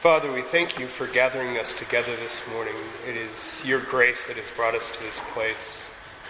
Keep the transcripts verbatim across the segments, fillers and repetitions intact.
Father, we thank you for gathering us together this morning. It is your grace that has brought us to this place.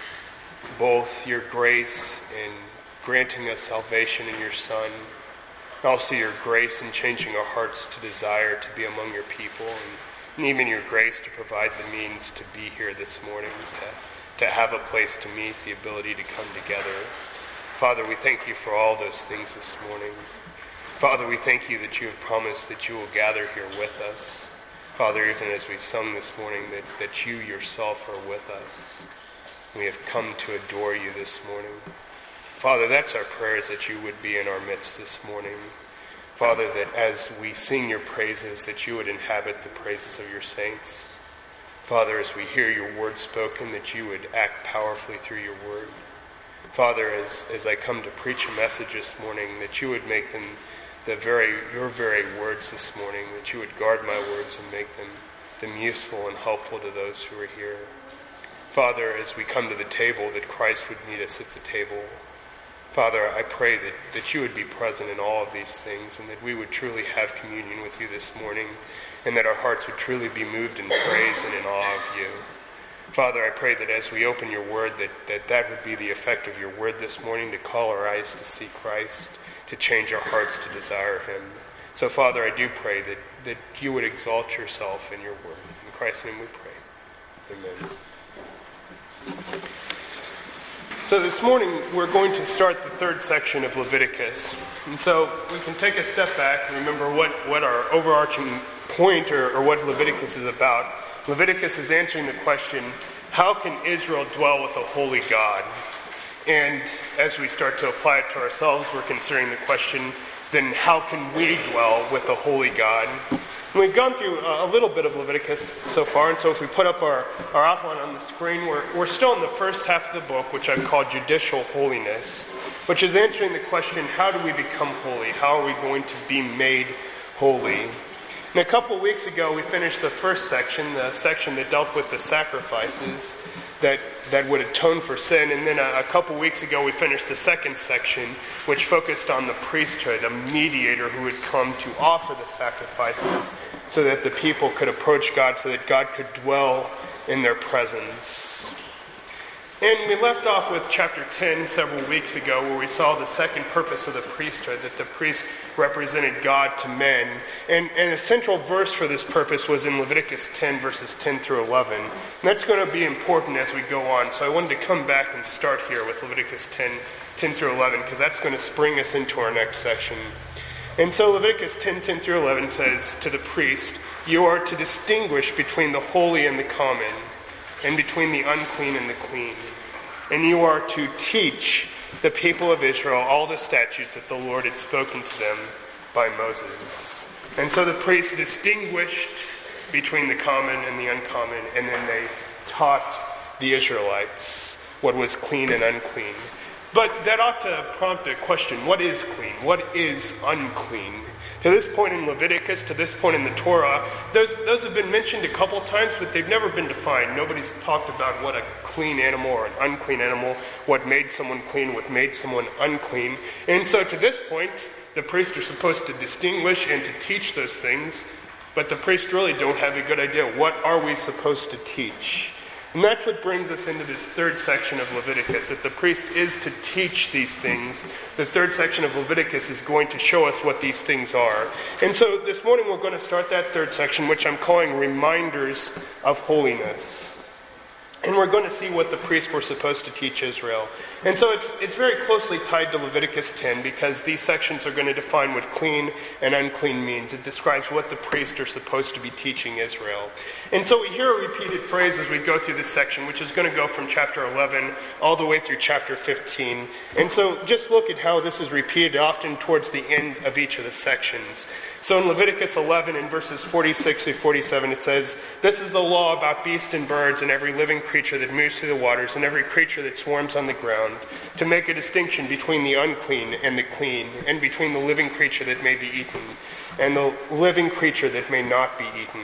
Both your grace in granting us salvation in your Son, and also your grace in changing our hearts to desire to be among your people, and, and even your grace to provide the means to be here this morning, to, to have a place to meet, the ability to come together. Father, we thank you for all those things this morning. Father, we thank you that you have promised that you will gather here with us. Father, even as we sung this morning, that, that you yourself are with us. We have come to adore you this morning. Father, that's our prayers, that you would be in our midst this morning. Father, that as we sing your praises, that you would inhabit the praises of your saints. Father, as we hear your word spoken, that you would act powerfully through your word. Father, as, as I come to preach a message this morning, that you would make them the very your very words this morning, that you would guard my words and make them, them useful and helpful to those who are here. Father, as we come to the table, that Christ would meet us at the table. Father, I pray that, that you would be present in all of these things, and that we would truly have communion with you this morning, and that our hearts would truly be moved in praise and in awe of you. Father, I pray that as we open your word, that, that that would be the effect of your word this morning, to call our eyes to see Christ, to change our hearts to desire him. So, Father, I do pray that, that you would exalt yourself in your word. In Christ's name we pray. Amen. So this morning, we're going to start the third section of Leviticus. And so we can take a step back and remember what, what our overarching point or, or what Leviticus is about. Leviticus is answering the question, how can Israel dwell with a holy God? And as we start to apply it to ourselves, we're considering the question, then how can we dwell with a holy God? And we've gone through a little bit of Leviticus so far, and so if we put up our, our outline on the screen, we're, we're still in the first half of the book, which I've called Judicial Holiness, which is answering the question, how do we become holy? How are we going to be made holy? And a couple weeks ago, we finished the first section, the section that dealt with the sacrifices that, that would atone for sin. And then a, a couple weeks ago, we finished the second section, which focused on the priesthood, a mediator who would come to offer the sacrifices so that the people could approach God, so that God could dwell in their presence. And we left off with chapter ten several weeks ago, where we saw the second purpose of the priesthood, that the priest represented God to men. And, and a central verse for this purpose was in Leviticus ten, verses ten through eleven. And that's going to be important as we go on. So I wanted to come back and start here with Leviticus ten, ten through eleven, because that's going to spring us into our next section. And so Leviticus ten, ten through eleven says to the priest, "You are to distinguish between the holy and the common, and between the unclean and the clean. And you are to teach the people of Israel all the statutes that the Lord had spoken to them by Moses." And so the priests distinguished between the common and the uncommon, and then they taught the Israelites what was clean and unclean. But that ought to prompt a question: what is clean? What is unclean? To this point in Leviticus, to this point in the Torah, those, those have been mentioned a couple times, but they've never been defined. Nobody's talked about what a clean animal or an unclean animal, what made someone clean, what made someone unclean. And so to this point, the priests are supposed to distinguish and to teach those things, but the priests really don't have a good idea. What are we supposed to teach? And that's what brings us into this third section of Leviticus, that the priest is to teach these things. The third section of Leviticus is going to show us what these things are. And so this morning we're going to start that third section, which I'm calling Reminders of Holiness. And we're going to see what the priests were supposed to teach Israel. And so it's it's very closely tied to Leviticus ten, because these sections are going to define what clean and unclean means. It describes what the priests are supposed to be teaching Israel. And so we hear a repeated phrase as we go through this section, which is going to go from chapter eleven all the way through chapter fifteen. And so just look at how this is repeated often towards the end of each of the sections. So in Leviticus eleven, in verses forty-six through forty-seven, it says, "This is the law about beasts and birds and every living creature that moves through the waters and every creature that swarms on the ground, to make a distinction between the unclean and the clean, and between the living creature that may be eaten and the living creature that may not be eaten."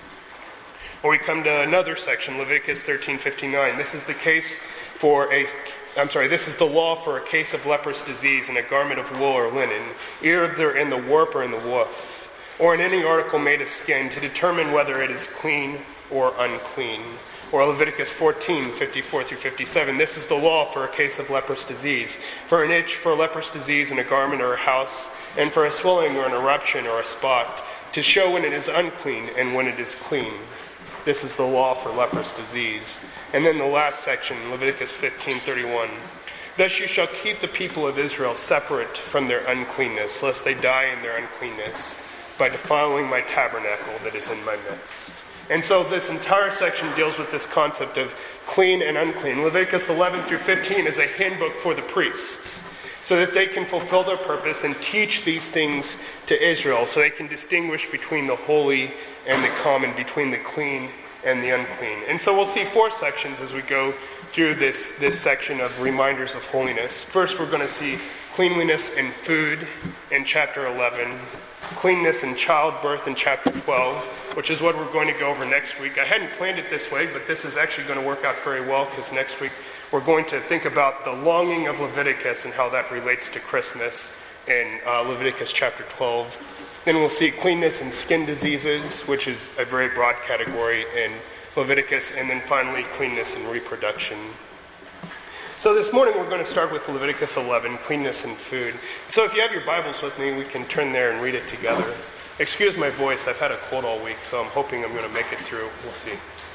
Or we come to another section, Leviticus thirteen fifty-nine. This is the case for a I'm sorry, this is the law for a case of leprous disease in a garment of wool or linen, either in the warp or in the woof. or in any article made of skin, to determine whether it is clean or unclean. Or Leviticus fourteen, fifty-four through fifty-seven. This is the law for a case of leprous disease, for an itch, for leprous disease in a garment or a house, and for a swelling or an eruption or a spot, to show when it is unclean and when it is clean. This is the law for leprous disease. And then the last section, Leviticus fifteen, thirty-one. Thus you shall keep the people of Israel separate from their uncleanness, lest they die in their uncleanness, by defiling my tabernacle that is in my midst. And so this entire section deals with this concept of clean and unclean. Leviticus eleven through fifteen is a handbook for the priests, so that they can fulfill their purpose and teach these things to Israel, so they can distinguish between the holy and the common, between the clean and the unclean. And so we'll see four sections as we go through this, this section of reminders of holiness. First, we're going to see cleanliness in food in chapter eleven, cleanness in childbirth in chapter twelve, which is what we're going to go over next week. I hadn't planned it this way, but this is actually going to work out very well, because next week we're going to think about the longing of Leviticus and how that relates to Christmas in uh, Leviticus chapter twelve. Then we'll see cleanness and skin diseases, which is a very broad category in Leviticus. And then finally, cleanness and reproduction. So this morning we're going to start with Leviticus eleven, cleanness and food. So if you have your Bibles with me, we can turn there and read it together. Excuse my voice, I've had a cold all week, so I'm hoping I'm going to make it through. We'll see.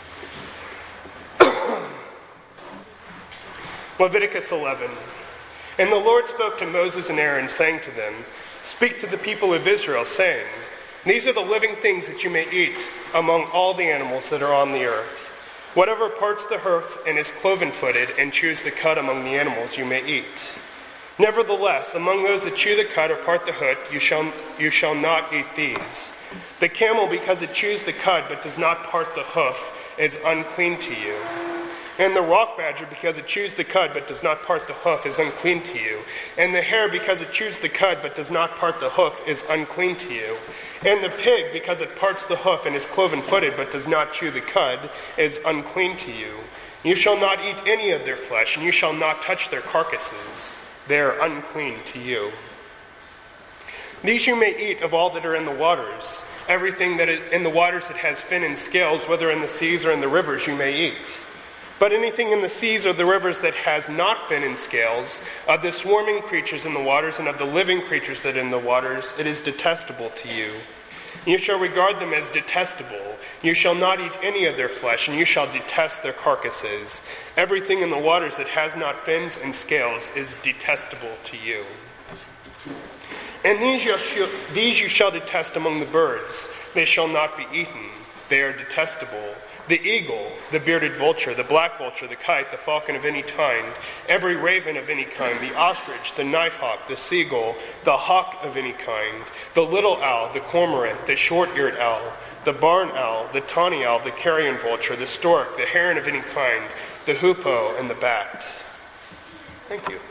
Leviticus eleven. And the Lord spoke to Moses and Aaron, saying to them, Speak to the people of Israel, saying, These are the living things that you may eat among all the animals that are on the earth. Whatever parts the hoof and is cloven-footed and chews the cud among the animals you may eat. Nevertheless, among those that chew the cud or part the hoof, you shall, you shall not eat these. The camel, because it chews the cud but does not part the hoof, is unclean to you. And the rock badger, because it chews the cud but does not part the hoof, is unclean to you. And the hare, because it chews the cud but does not part the hoof, is unclean to you. And the pig, because it parts the hoof and is cloven-footed but does not chew the cud, is unclean to you. You shall not eat any of their flesh, and you shall not touch their carcasses. They are unclean to you. These you may eat of all that are in the waters. Everything that is in the waters that has fin and scales, whether in the seas or in the rivers, you may eat. But anything in the seas or the rivers that has not fin and scales, of the swarming creatures in the waters and of the living creatures that are in the waters, it is detestable to you. You shall regard them as detestable. You shall not eat any of their flesh, and you shall detest their carcasses. Everything in the waters that has not fins and scales is detestable to you. And these you, shall, these you shall detest among the birds. They shall not be eaten. They are detestable. The eagle, the bearded vulture, the black vulture, the kite, the falcon of any kind, every raven of any kind, the ostrich, the nighthawk, the seagull, the hawk of any kind, the little owl, the cormorant, the short-eared owl, the barn owl, the tawny owl, the carrion vulture, the stork, the heron of any kind, the hoopoe, and the bat. Thank you.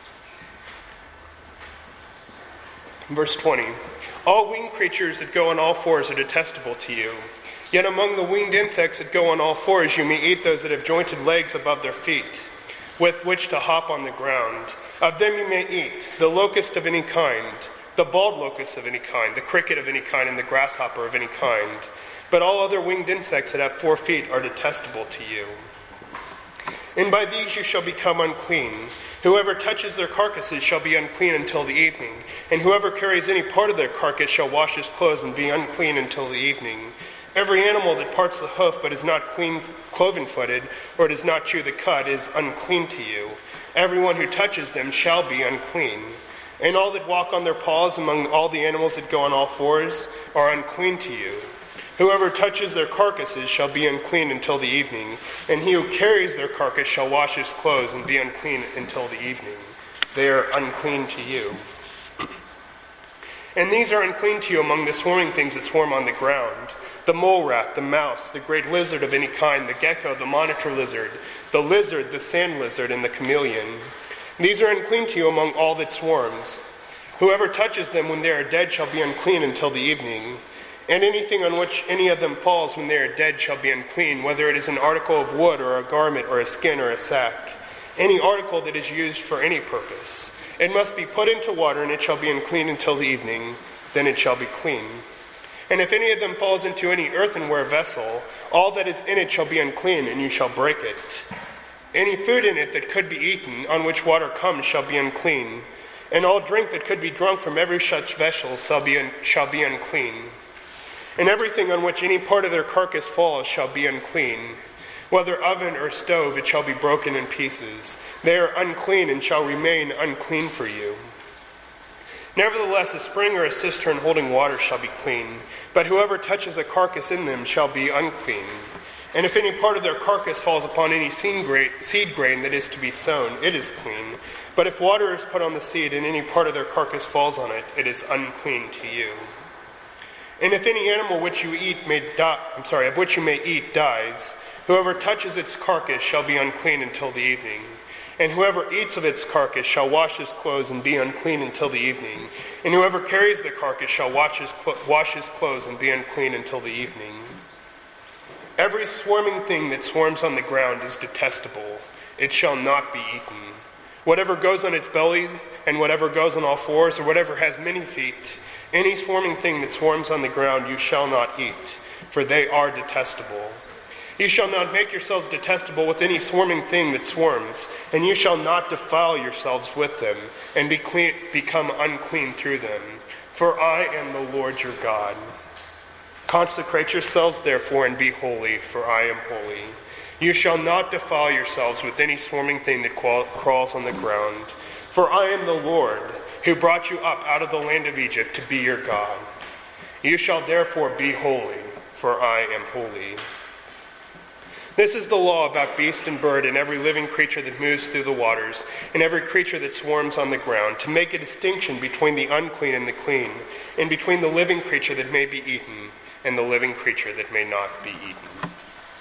Verse twenty. All winged creatures that go on all fours are detestable to you. Yet among the winged insects that go on all fours, you may eat those that have jointed legs above their feet, with which to hop on the ground. Of them you may eat the locust of any kind, the bald locust of any kind, the cricket of any kind, and the grasshopper of any kind. But all other winged insects that have four feet are detestable to you. And by these you shall become unclean. Whoever touches their carcasses shall be unclean until the evening. And whoever carries any part of their carcass shall wash his clothes and be unclean until the evening. Every animal that parts the hoof but is not clean, cloven-footed, or does not chew the cud, is unclean to you. Everyone who touches them shall be unclean. And all that walk on their paws among all the animals that go on all fours are unclean to you. Whoever touches their carcasses shall be unclean until the evening, and he who carries their carcass shall wash his clothes and be unclean until the evening. They are unclean to you. And these are unclean to you among the swarming things that swarm on the ground: the mole rat, the mouse, the great lizard of any kind, the gecko, the monitor lizard, the lizard, the sand lizard, and the chameleon. These are unclean to you among all that swarms. Whoever touches them when they are dead shall be unclean until the evening. And anything on which any of them falls when they are dead shall be unclean, whether it is an article of wood or a garment or a skin or a sack, any article that is used for any purpose. It must be put into water, and it shall be unclean until the evening. Then it shall be clean. And if any of them falls into any earthenware vessel, all that is in it shall be unclean, and you shall break it. Any food in it that could be eaten, on which water comes, shall be unclean. And all drink that could be drunk from every such vessel shall be, un- shall be unclean. And everything on which any part of their carcass falls shall be unclean. Whether oven or stove, it shall be broken in pieces. They are unclean and shall remain unclean for you. Nevertheless, a spring or a cistern holding water shall be clean, but whoever touches a carcass in them shall be unclean. And if any part of their carcass falls upon any seed grain that is to be sown, it is clean. But if water is put on the seed and any part of their carcass falls on it, it is unclean to you. And if any animal which you eat may die, I'm sorry, of which you may eat dies, whoever touches its carcass shall be unclean until the evening. And whoever eats of its carcass shall wash his clothes and be unclean until the evening. And whoever carries the carcass shall wash his, clo- wash his clothes and be unclean until the evening. Every swarming thing that swarms on the ground is detestable. It shall not be eaten. Whatever goes on its belly, and whatever goes on all fours, or whatever has many feet, any swarming thing that swarms on the ground you shall not eat, for they are detestable. You shall not make yourselves detestable with any swarming thing that swarms, and you shall not defile yourselves with them, and be clean, become unclean through them. For I am the Lord your God. Consecrate yourselves therefore, and be holy, for I am holy. You shall not defile yourselves with any swarming thing that crawls on the ground. For I am the Lord, who brought you up out of the land of Egypt to be your God. You shall therefore be holy, for I am holy. This is the law about beast and bird and every living creature that moves through the waters, and every creature that swarms on the ground, to make a distinction between the unclean and the clean, and between the living creature that may be eaten and the living creature that may not be eaten.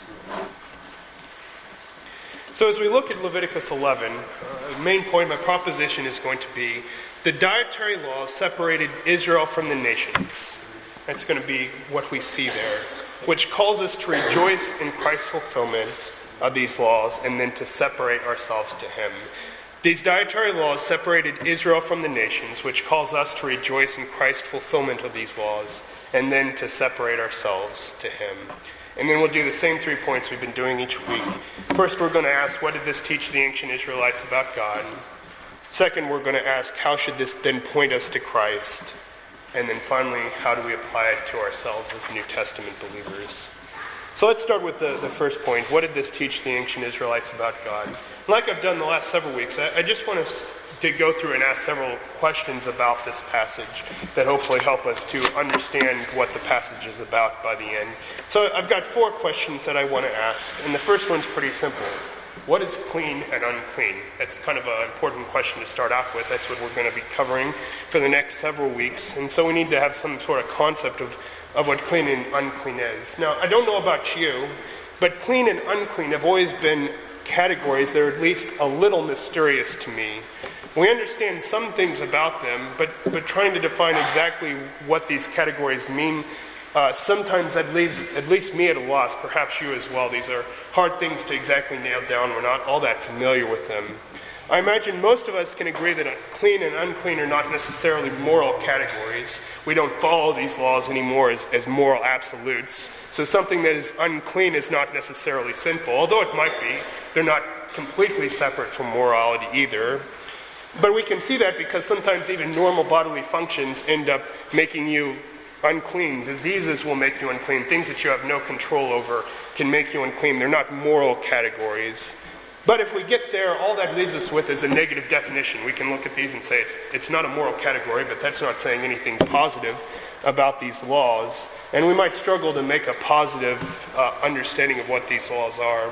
So as we look at Leviticus eleven, uh, the main point, my proposition is going to be the dietary laws separated Israel from the nations. That's going to be what we see there, which calls us to rejoice in Christ's fulfillment of these laws and then to separate ourselves to him. These dietary laws separated Israel from the nations, which calls us to rejoice in Christ's fulfillment of these laws and then to separate ourselves to him. And then we'll do the same three points we've been doing each week. First, we're going to ask, what did this teach the ancient Israelites about God? Second, we're going to ask, how should this then point us to Christ? And then finally, how do we apply it to ourselves as New Testament believers? So let's start with the, the first point. What did this teach the ancient Israelites about God? Like I've done the last several weeks, I, I just want us to go through and ask several questions about this passage that hopefully help us to understand what the passage is about by the end. So I've got four questions that I want to ask, and the first one's pretty simple. What is clean and unclean? That's kind of an important question to start off with. That's what we're going to be covering for the next several weeks. And so we need to have some sort of concept of, of what clean and unclean is. Now, I don't know about you, but clean and unclean have always been categories that are at least a little mysterious to me. We understand some things about them, but, but trying to define exactly what these categories mean, Uh, sometimes that leaves at least me at a loss, perhaps you as well. These are hard things to exactly nail down. We're not all that familiar with them. I imagine most of us can agree that clean and unclean are not necessarily moral categories. We don't follow these laws anymore as, as moral absolutes. So something that is unclean is not necessarily sinful, although it might be. They're not completely separate from morality either. But we can see that because sometimes even normal bodily functions end up making you unclean. Diseases will make you unclean. Things that you have no control over can make you unclean. They're not moral categories. But if we get there, all that leaves us with is a negative definition. We can look at these and say it's it's not a moral category, but that's not saying anything positive about these laws. And we might struggle to make a positive uh, understanding of what these laws are.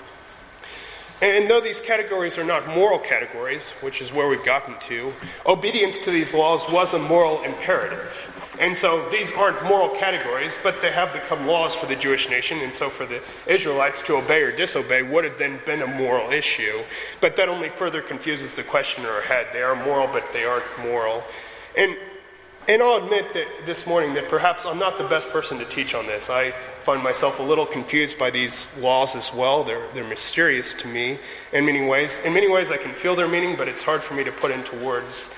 And though these categories are not moral categories, which is where we've gotten to, obedience to these laws was a moral imperative. And so these aren't moral categories, but they have become laws for the Jewish nation, and so for the Israelites to obey or disobey would have then been a moral issue. But that only further confuses the question in our head. They are moral, but they aren't moral. And and I'll admit that this morning that perhaps I'm not the best person to teach on this. I find myself a little confused by these laws as well. They're they're mysterious to me in many ways. In many ways I can feel their meaning, but it's hard for me to put into words.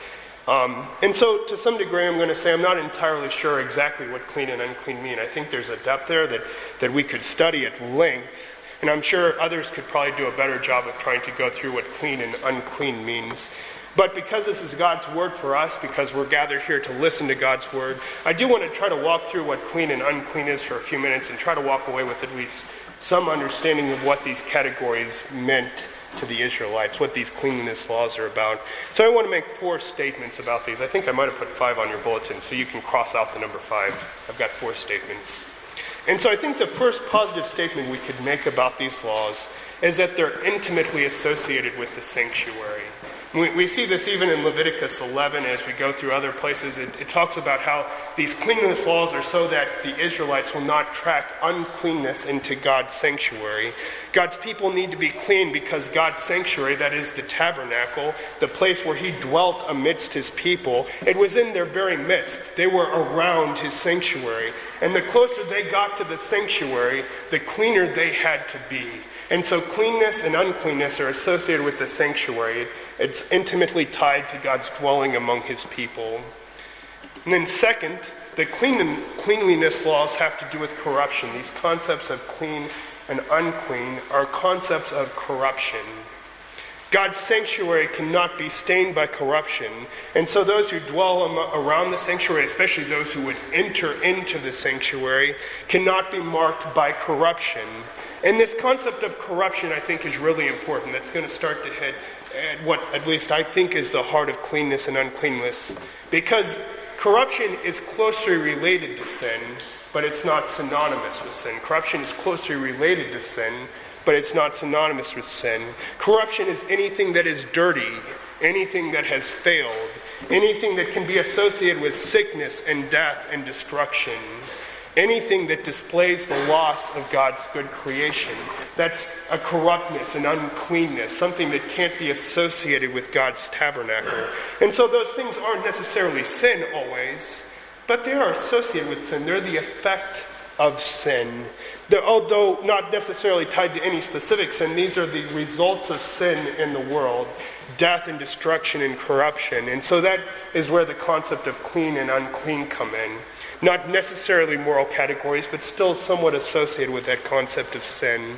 Um, and so to some degree I'm going to say I'm not entirely sure exactly what clean and unclean mean. I think there's a depth there that, that we could study at length, and I'm sure others could probably do a better job of trying to go through what clean and unclean means. But because this is God's word for us, because we're gathered here to listen to God's word, I do want to try to walk through what clean and unclean is for a few minutes and try to walk away with at least some understanding of what these categories meant to the Israelites, what these cleanliness laws are about. So I want to make four statements about these. I think I might have put five on your bulletin, so you can cross out the number five. I've got four statements. And so I think the first positive statement we could make about these laws is that they're intimately associated with the sanctuary. We, we see this even in Leviticus eleven as we go through other places. It, it talks about how these cleanliness laws are so that the Israelites will not track uncleanness into God's sanctuary. God's people need to be clean because God's sanctuary, that is the tabernacle, the place where he dwelt amidst his people, it was in their very midst. They were around his sanctuary. And the closer they got to the sanctuary, the cleaner they had to be. And so cleanness and uncleanness are associated with the sanctuary. It's intimately tied to God's dwelling among his people. And then second, the clean, cleanliness laws have to do with corruption. These concepts of clean and unclean are concepts of corruption. God's sanctuary cannot be stained by corruption. And so those who dwell around the sanctuary, especially those who would enter into the sanctuary, cannot be marked by corruption. And this concept of corruption, I think, is really important. That's going to start to hit at what, at least I think, is the heart of cleanness and uncleanness. Because corruption is closely related to sin, but it's not synonymous with sin. Corruption is closely related to sin, but it's not synonymous with sin. Corruption is anything that is dirty, anything that has failed, anything that can be associated with sickness and death and destruction. Anything that displays the loss of God's good creation. That's a corruptness, an uncleanness, something that can't be associated with God's tabernacle. And so those things aren't necessarily sin always, but they are associated with sin. They're the effect of sin. They're, although not necessarily tied to any specific sin, these are the results of sin in the world. Death and destruction and corruption. And so that is where the concept of clean and unclean come in. Not necessarily moral categories, but still somewhat associated with that concept of sin.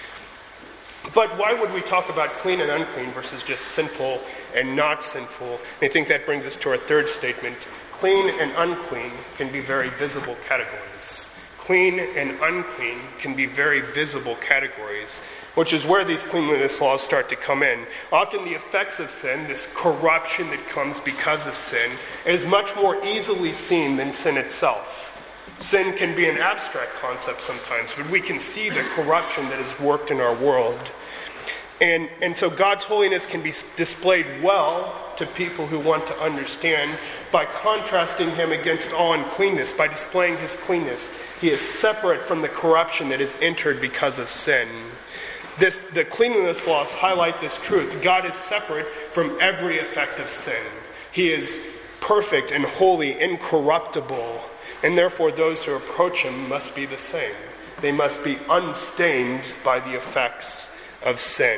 But why would we talk about clean and unclean versus just sinful and not sinful? I think that brings us to our third statement. Clean and unclean can be very visible categories. Clean and unclean can be very visible categories, which is where these cleanliness laws start to come in. Often the effects of sin, this corruption that comes because of sin, is much more easily seen than sin itself. Sin can be an abstract concept sometimes, but we can see the corruption that has worked in our world. And, and so God's holiness can be displayed well to people who want to understand by contrasting him against all uncleanness, by displaying his cleanness. He is separate from the corruption that has entered because of sin. This, the cleanliness laws highlight this truth. God is separate from every effect of sin. He is perfect and holy, incorruptible, and therefore those who approach him must be the same. They must be unstained by the effects of sin.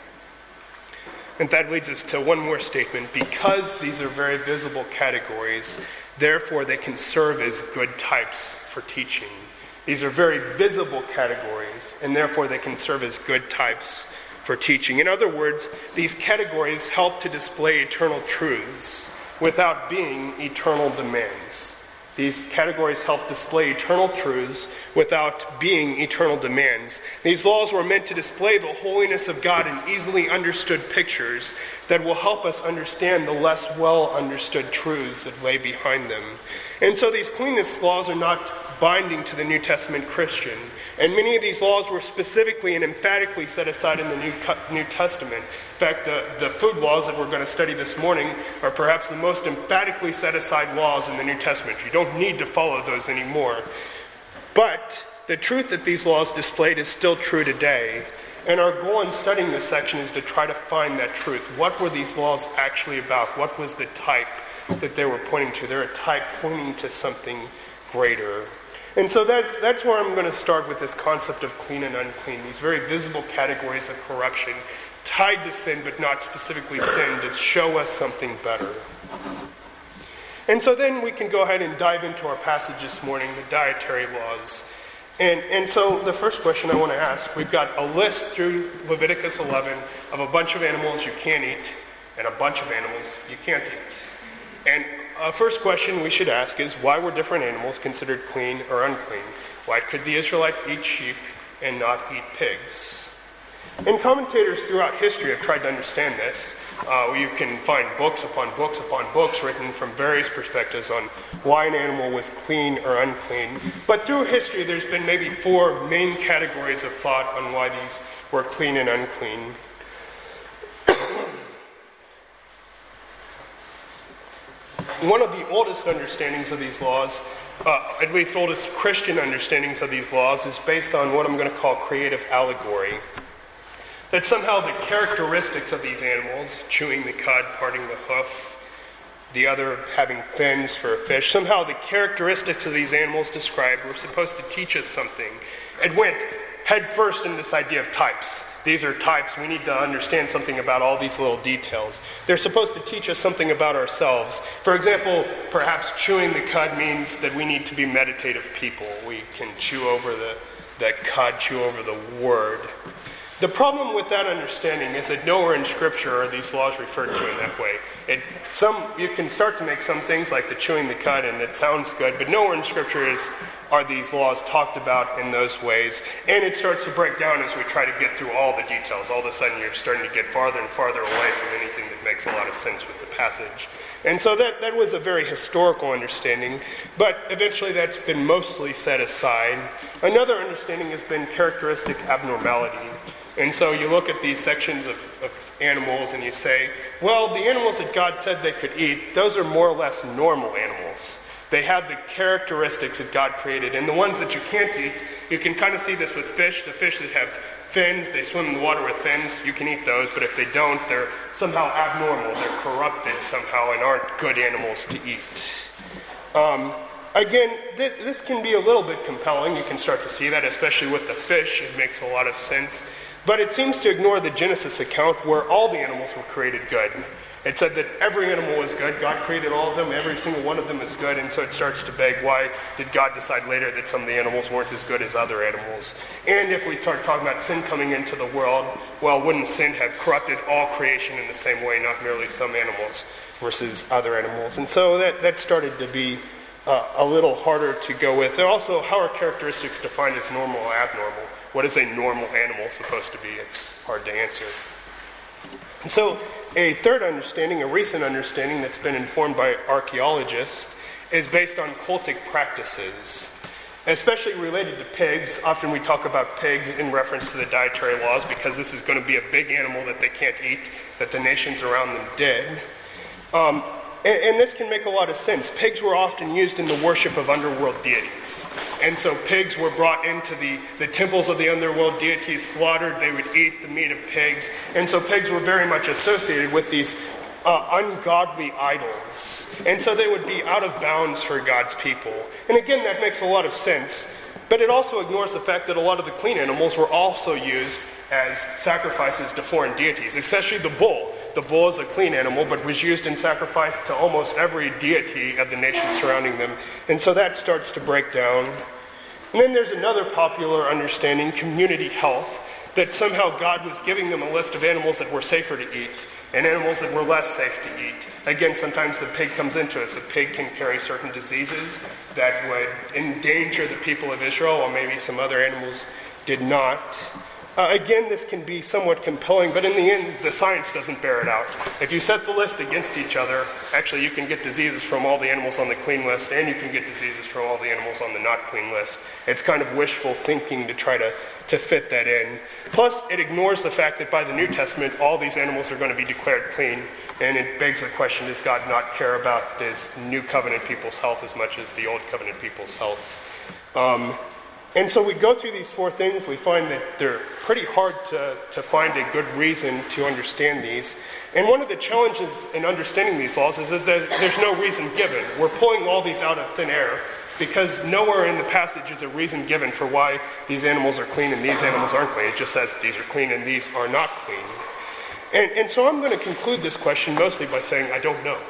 And that leads us to one more statement. Because these are very visible categories, therefore they can serve as good types for teaching. These are very visible categories, and therefore they can serve as good types for teaching. In other words, these categories help to display eternal truths without being eternal demands. These categories help display eternal truths without being eternal demands. These laws were meant to display the holiness of God in easily understood pictures that will help us understand the less well understood truths that lay behind them. And so these cleanness laws are not binding to the New Testament Christian. And many of these laws were specifically and emphatically set aside in the New, New Testament. In fact, the, the food laws that we're going to study this morning are perhaps the most emphatically set aside laws in the New Testament. You don't need to follow those anymore. But the truth that these laws displayed is still true today. And our goal in studying this section is to try to find that truth. What were these laws actually about? What was the type that they were pointing to? They're a type pointing to something greater. And so that's that's where I'm going to start with this concept of clean and unclean, these very visible categories of corruption tied to sin but not specifically sin to show us something better. And so then we can go ahead and dive into our passage this morning, the dietary laws. And, and so the first question I want to ask, we've got a list through Leviticus eleven of a bunch of animals you can eat and a bunch of animals you can't eat. And a first question we should ask is, why were different animals considered clean or unclean? Why could the Israelites eat sheep and not eat pigs? And commentators throughout history have tried to understand this. Uh, you can find books upon books upon books written from various perspectives on why an animal was clean or unclean. But through history, there's been maybe four main categories of thought on why these were clean and unclean. One of the oldest understandings of these laws, uh, at least oldest Christian understandings of these laws, is based on what I'm going to call creative allegory. That somehow the characteristics of these animals, chewing the cud, parting the hoof, the other having fins for a fish, somehow the characteristics of these animals described were supposed to teach us something. It went headfirst in this idea of types. These are types. We need to understand something about all these little details. They're supposed to teach us something about ourselves. For example, perhaps chewing the cud means that we need to be meditative people. We can chew over the, the cud, chew over the word. The problem with that understanding is that nowhere in Scripture are these laws referred to in that way. It, some you can start to make some things like the chewing the cud, and it sounds good, but nowhere in Scripture is are these laws talked about in those ways. And it starts to break down as we try to get through all the details. All of a sudden, you're starting to get farther and farther away from anything that makes a lot of sense with the passage. And so that, that was a very historical understanding, but eventually that's been mostly set aside. Another understanding has been characteristic abnormality. And so you look at these sections of, of animals and you say, well, the animals that God said they could eat, those are more or less normal animals. They have the characteristics that God created. And the ones that you can't eat, you can kind of see this with fish. The fish that have fins, they swim in the water with fins, you can eat those. But if they don't, they're somehow abnormal. They're corrupted somehow and aren't good animals to eat. Um, again, th- this can be a little bit compelling. You can start to see that, especially with the fish. It makes a lot of sense. But it seems to ignore the Genesis account where all the animals were created good. It said that every animal was good. God created all of them. Every single one of them is good. And so it starts to beg, why did God decide later that some of the animals weren't as good as other animals? And if we start talking about sin coming into the world, well, wouldn't sin have corrupted all creation in the same way, not merely some animals versus other animals? And so that, that started to be uh, a little harder to go with. And also, how are characteristics defined as normal or abnormal? What is a normal animal supposed to be? It's hard to answer. So a third understanding, a recent understanding that's been informed by archaeologists, is based on cultic practices, especially related to pigs. Often we talk about pigs in reference to the dietary laws because this is going to be a big animal that they can't eat, that the nations around them did. Um, and, and this can make a lot of sense. Pigs were often used in the worship of underworld deities. And so pigs were brought into the, the temples of the underworld deities, slaughtered. They would eat the meat of pigs. And so pigs were very much associated with these uh, ungodly idols. And so they would be out of bounds for God's people. And again, that makes a lot of sense. But it also ignores the fact that a lot of the clean animals were also used as sacrifices to foreign deities, especially the bull. The bull is a clean animal, but was used in sacrifice to almost every deity of the nations surrounding them. And so that starts to break down. And then there's another popular understanding, community health, that somehow God was giving them a list of animals that were safer to eat and animals that were less safe to eat. Again, sometimes the pig comes into us. A pig can carry certain diseases that would endanger the people of Israel, or maybe some other animals did not. Uh, again, this can be somewhat compelling, but in the end, the science doesn't bear it out. If you set the list against each other, actually you can get diseases from all the animals on the clean list, and you can get diseases from all the animals on the not clean list. It's kind of wishful thinking to try to, to fit that in. Plus, it ignores the fact that by the New Testament, all these animals are going to be declared clean, and it begs the question, does God not care about this New Covenant people's health as much as the Old Covenant people's health? Um... And so we go through these four things. We find that they're pretty hard to, to find a good reason to understand these. And one of the challenges in understanding these laws is that there's no reason given. We're pulling all these out of thin air because nowhere in the passage is a reason given for why these animals are clean and these animals aren't clean. It just says these are clean and these are not clean. And, and so I'm going to conclude this question mostly by saying I don't know.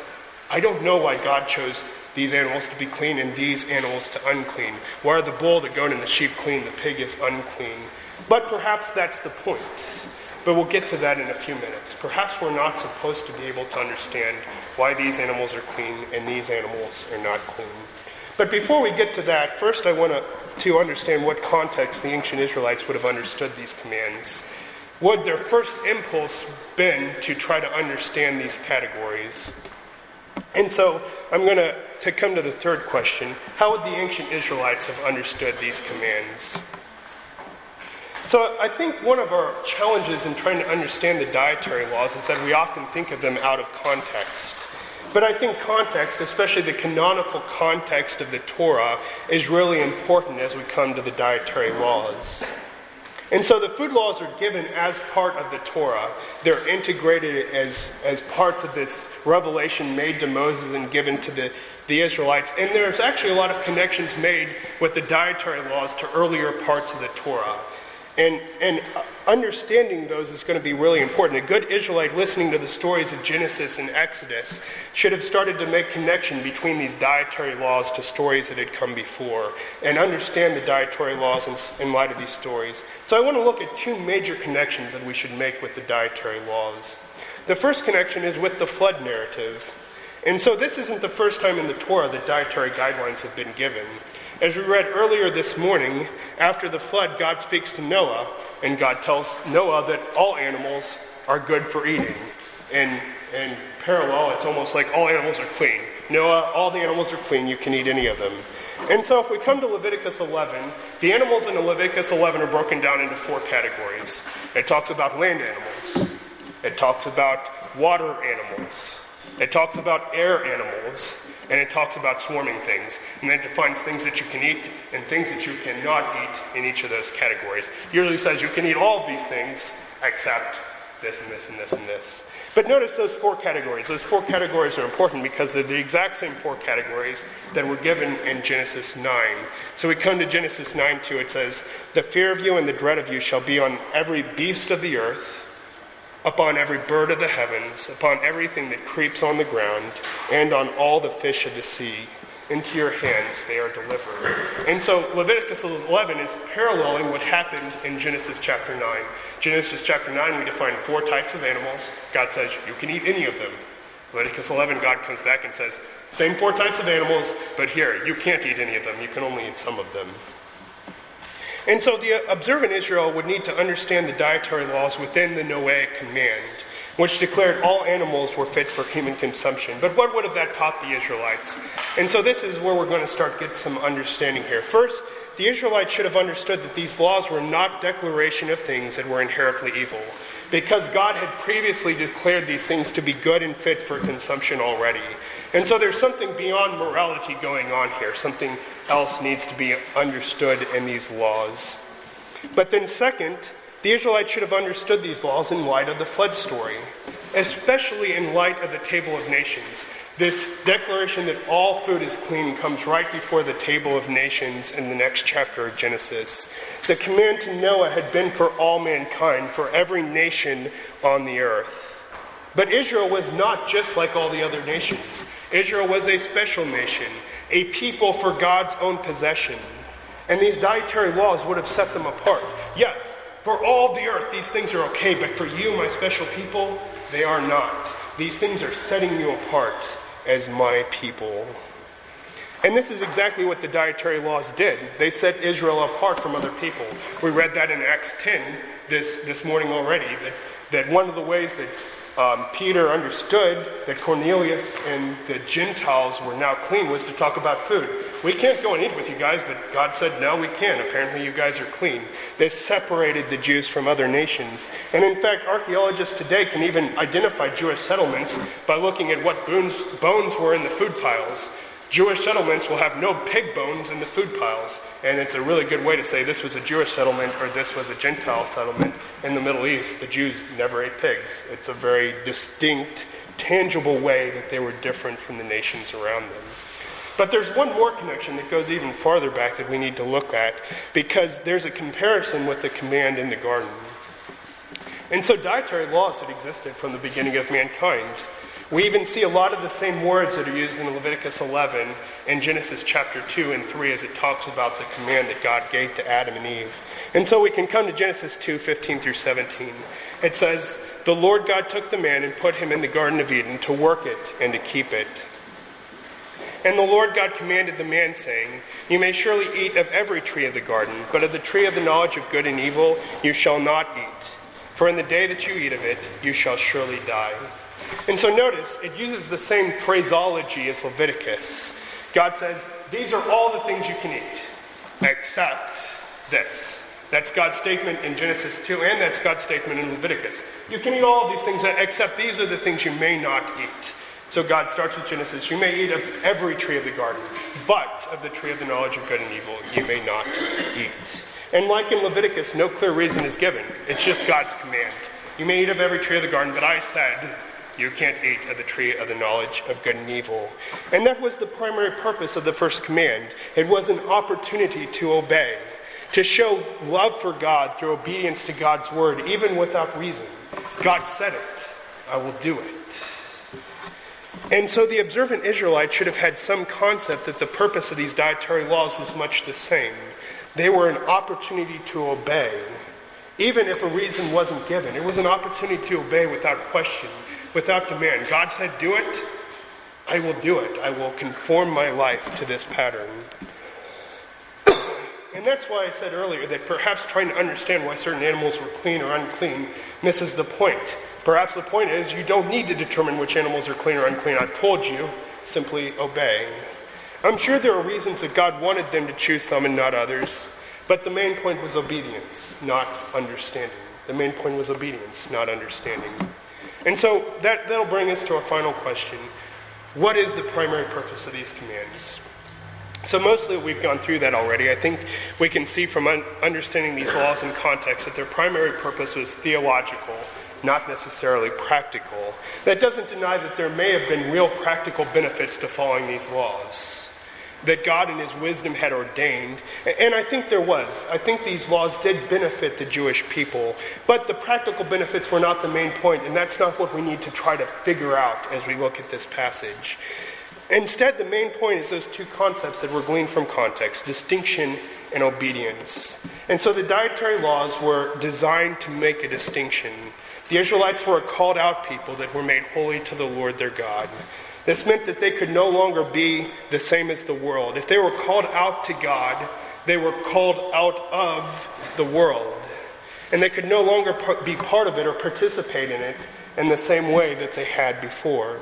I don't know why God chose these animals to be clean and these animals to unclean. Why are the bull, the goat, and the sheep clean, the pig is unclean? But perhaps that's the point. But we'll get to that in a few minutes. Perhaps we're not supposed to be able to understand why these animals are clean and these animals are not clean. But before we get to that, first I want to, to understand what context the ancient Israelites would have understood these commands. Would their first impulse been to try to understand these categories? And so I'm going to, to come to the third question. How would the ancient Israelites have understood these commands? So I think one of our challenges in trying to understand the dietary laws is that we often think of them out of context. But I think context, especially the canonical context of the Torah, is really important as we come to the dietary laws. And so the food laws are given as part of the Torah. They're integrated as, as parts of this revelation made to Moses and given to the, the Israelites. And there's actually a lot of connections made with the dietary laws to earlier parts of the Torah. And, and understanding those is going to be really important. A good Israelite listening to the stories of Genesis and Exodus should have started to make connection between these dietary laws to stories that had come before and understand the dietary laws in, in light of these stories. So I want to look at two major connections that we should make with the dietary laws. The first connection is with the flood narrative. And so this isn't the first time in the Torah that dietary guidelines have been given. As we read earlier this morning, after the flood, God speaks to Noah, and God tells Noah that all animals are good for eating. And in parallel, it's almost like all animals are clean. Noah, all the animals are clean, you can eat any of them. And so if we come to Leviticus eleven, the animals in Leviticus eleven are broken down into four categories. It talks about land animals. It talks about water animals. It talks about air animals. And it talks about swarming things. And then it defines things that you can eat and things that you cannot eat in each of those categories. Usually says you can eat all of these things except this and this and this and this. But notice those four categories. Those four categories are important because they're the exact same four categories that were given in Genesis nine. So we come to Genesis nine two. It says, "The fear of you and the dread of you shall be on every beast of the earth, upon every bird of the heavens, upon everything that creeps on the ground, and on all the fish of the sea. Into your hands they are delivered." And so Leviticus eleven is paralleling what happened in Genesis chapter nine. Genesis chapter nine, we define four types of animals. God says, you can eat any of them. Leviticus eleven, God comes back and says, same four types of animals, but here, you can't eat any of them. You can only eat some of them. And so the observant Israel would need to understand the dietary laws within the Noahic command, which declared all animals were fit for human consumption. But what would have that taught the Israelites? And so this is where we're going to start get some understanding here. First, the Israelites should have understood that these laws were not declaration of things that were inherently evil, because God had previously declared these things to be good and fit for consumption already. And so there's something beyond morality going on here. Something else needs to be understood in these laws. But then second, the Israelites should have understood these laws in light of the flood story, especially in light of the Table of Nations. This declaration that all food is clean comes right before the Table of Nations in the next chapter of Genesis. The command to Noah had been for all mankind, for every nation on the earth. But Israel was not just like all the other nations. Israel was a special nation, a people for God's own possession. And these dietary laws would have set them apart. Yes, for all the earth, these things are okay, but for you, my special people, they are not. These things are setting you apart as my people. And this is exactly what the dietary laws did. They set Israel apart from other people. We read that in Acts ten this, this morning already, that, that one of the ways that um, Peter understood that Cornelius and the Gentiles were now clean was to talk about food. We can't go and eat with you guys, but God said, no, we can. Apparently you guys are clean. They separated the Jews from other nations. And in fact, archaeologists today can even identify Jewish settlements by looking at what bones, bones were in the food piles. Jewish settlements will have no pig bones in the food piles. And it's a really good way to say this was a Jewish settlement or this was a Gentile settlement in the Middle East. The Jews never ate pigs. It's a very distinct, tangible way that they were different from the nations around them. But there's one more connection that goes even farther back that we need to look at, because there's a comparison with the command in the garden. And so dietary laws had existed from the beginning of mankind. We even see a lot of the same words that are used in Leviticus eleven and Genesis chapter two and three as it talks about the command that God gave to Adam and Eve. And so we can come to Genesis two, fifteen through seventeen. It says, "The Lord God took the man and put him in the Garden of Eden to work it and to keep it. And the Lord God commanded the man, saying, You may surely eat of every tree of the garden, but of the tree of the knowledge of good and evil you shall not eat. For in the day that you eat of it, you shall surely die." And so notice, it uses the same phraseology as Leviticus. God says, these are all the things you can eat, except this. That's God's statement in Genesis two, and that's God's statement in Leviticus. You can eat all of these things, except these are the things you may not eat. So God starts with Genesis. You may eat of every tree of the garden, but of the tree of the knowledge of good and evil you may not eat. And like in Leviticus, no clear reason is given. It's just God's command. You may eat of every tree of the garden, but I said you can't eat of the tree of the knowledge of good and evil. And that was the primary purpose of the first command. It was an opportunity to obey, to show love for God through obedience to God's word, even without reason. God said it. I will do it. And so the observant Israelite should have had some concept that the purpose of these dietary laws was much the same. They were an opportunity to obey, even if a reason wasn't given. It was an opportunity to obey without question, without demand. God said, do it. I will do it. I will conform my life to this pattern. And that's why I said earlier that perhaps trying to understand why certain animals were clean or unclean misses the point. Perhaps the point is you don't need to determine which animals are clean or unclean. I've told you, simply obey. I'm sure there are reasons that God wanted them to choose some and not others, but the main point was obedience, not understanding. The main point was obedience, not understanding. And so that, that'll bring us to our final question. What is the primary purpose of these commands? So mostly we've gone through that already. I think we can see from un- understanding these laws in context that their primary purpose was theological, not necessarily practical. That doesn't deny that there may have been real practical benefits to following these laws that God in his wisdom had ordained. And I think there was. I think these laws did benefit the Jewish people. But the practical benefits were not the main point, and that's not what we need to try to figure out as we look at this passage. Instead, the main point is those two concepts that were gleaned from context, distinction and obedience. And so the dietary laws were designed to make a distinction. The Israelites were a called out people that were made holy to the Lord their God. This meant that they could no longer be the same as the world. If they were called out to God, they were called out of the world. And they could no longer be part of it or participate in it in the same way that they had before.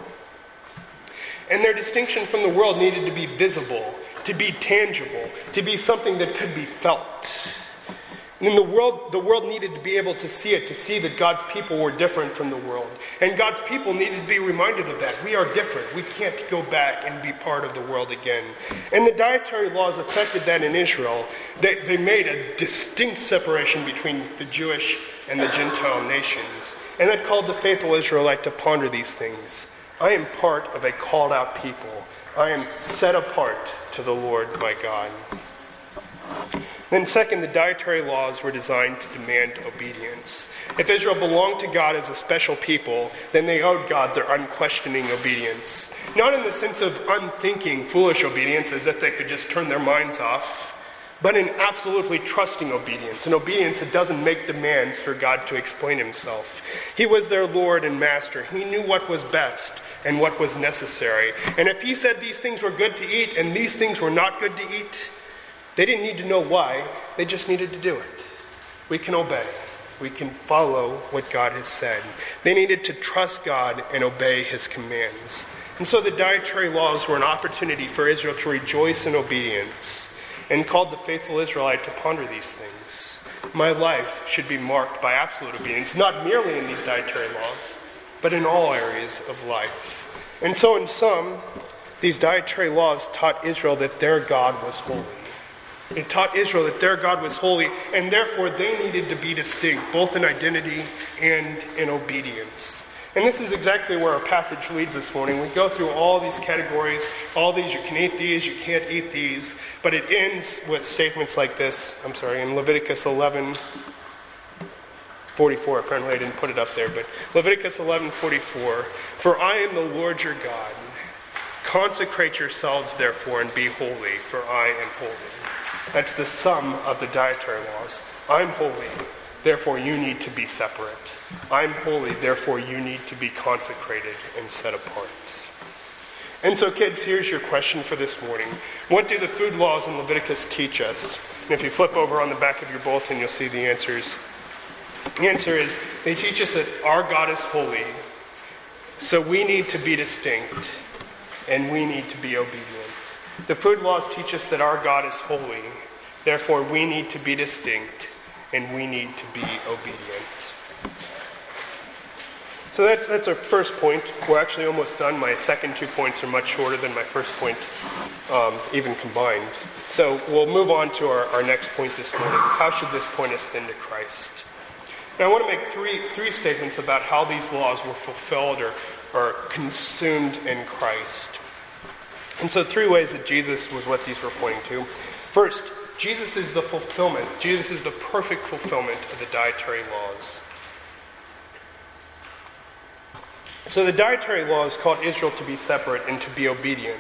And their distinction from the world needed to be visible, to be tangible, to be something that could be felt. And in the world, the world needed to be able to see it, to see that God's people were different from the world. And God's people needed to be reminded of that. We are different. We can't go back and be part of the world again. And the dietary laws affected that in Israel. They, they made a distinct separation between the Jewish and the Gentile nations. And that called the faithful Israelite to ponder these things. I am part of a called out people. I am set apart to the Lord my God. Then second, the dietary laws were designed to demand obedience. If Israel belonged to God as a special people, then they owed God their unquestioning obedience. Not in the sense of unthinking, foolish obedience, as if they could just turn their minds off, but in absolutely trusting obedience, an obedience that doesn't make demands for God to explain himself. He was their Lord and Master. He knew what was best and what was necessary. And if he said these things were good to eat and these things were not good to eat, they didn't need to know why. They just needed to do it. We can obey. We can follow what God has said. They needed to trust God and obey his commands. And so the dietary laws were an opportunity for Israel to rejoice in obedience and called the faithful Israelite to ponder these things. My life should be marked by absolute obedience, not merely in these dietary laws, but in all areas of life. And so in sum, these dietary laws taught Israel that their God was holy. It taught Israel that their God was holy, and therefore they needed to be distinct, both in identity and in obedience. And this is exactly where our passage leads this morning. We go through all these categories, all these, you can eat these, you can't eat these, but it ends with statements like this, I'm sorry, in Leviticus eleven, forty-four. Apparently I didn't put it up there, but Leviticus eleven forty-four. For I am the Lord your God. Consecrate yourselves, therefore, and be holy, for I am holy. That's the sum of the dietary laws. I'm holy, therefore you need to be separate. I'm holy, therefore you need to be consecrated and set apart. And so, kids, here's your question for this morning. What do the food laws in Leviticus teach us? And if you flip over on the back of your bulletin, you'll see the answers. The answer is, they teach us that our God is holy, so we need to be distinct, and we need to be obedient. The food laws teach us that our God is holy, therefore we need to be distinct, and we need to be obedient. So that's that's our first point. We're actually almost done. My second two points are much shorter than my first point, um, even combined. So we'll move on to our, our next point this morning. How should this point us then to Christ? Now I want to make three three statements about how these laws were fulfilled or, or consumed in Christ. And so three ways that Jesus was what these were pointing to. First, Jesus is the fulfillment. Jesus is the perfect fulfillment of the dietary laws. So the dietary laws called Israel to be separate and to be obedient.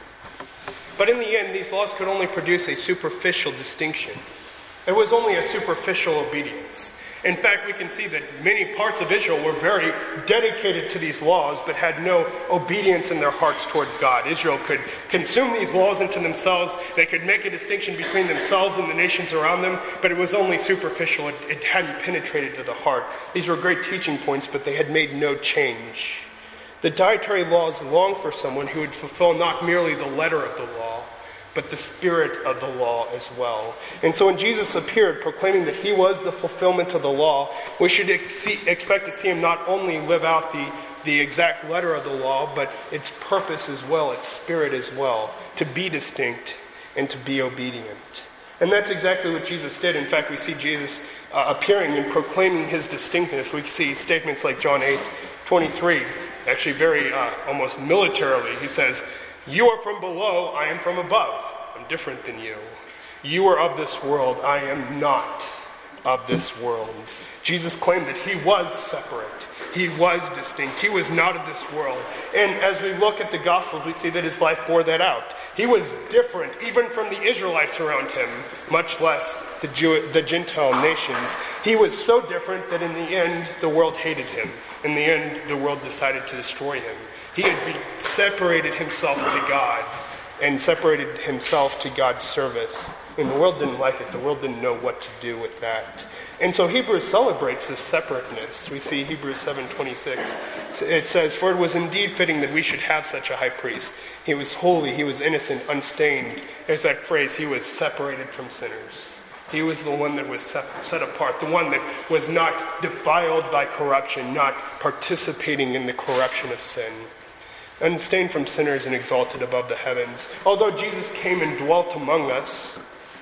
But in the end, these laws could only produce a superficial distinction. It was only a superficial obedience. In fact, we can see that many parts of Israel were very dedicated to these laws, but had no obedience in their hearts towards God. Israel could consume these laws into themselves. They could make a distinction between themselves and the nations around them, but it was only superficial. It, it hadn't penetrated to the heart. These were great teaching points, but they had made no change. The dietary laws long for someone who would fulfill not merely the letter of the law, but the spirit of the law as well. And so when Jesus appeared, proclaiming that he was the fulfillment of the law, we should ex- expect to see him not only live out the, the exact letter of the law, but its purpose as well, its spirit as well, to be distinct and to be obedient. And that's exactly what Jesus did. In fact, we see Jesus uh, appearing and proclaiming his distinctness. We see statements like John eight twenty-three, actually very uh, almost militarily. He says, "You are from below, I am from above. I'm different than you. You are of this world, I am not of this world." Jesus claimed that he was separate. He was distinct. He was not of this world. And as we look at the Gospels, we see that his life bore that out. He was different, even from the Israelites around him, much less the Jew- the Gentile nations. He was so different that in the end, the world hated him. In the end, the world decided to destroy him. He had be- separated himself to God and separated himself to God's service. And the world didn't like it. The world didn't know what to do with that. And so Hebrews celebrates this separateness. We see Hebrews seven twenty-six. It says, "For it was indeed fitting that we should have such a high priest. He was holy, he was innocent, unstained." There's that phrase, he was separated from sinners. He was the one that was set, set apart, the one that was not defiled by corruption, not participating in the corruption of sin. Unstained from sinners and exalted above the heavens. Although Jesus came and dwelt among us,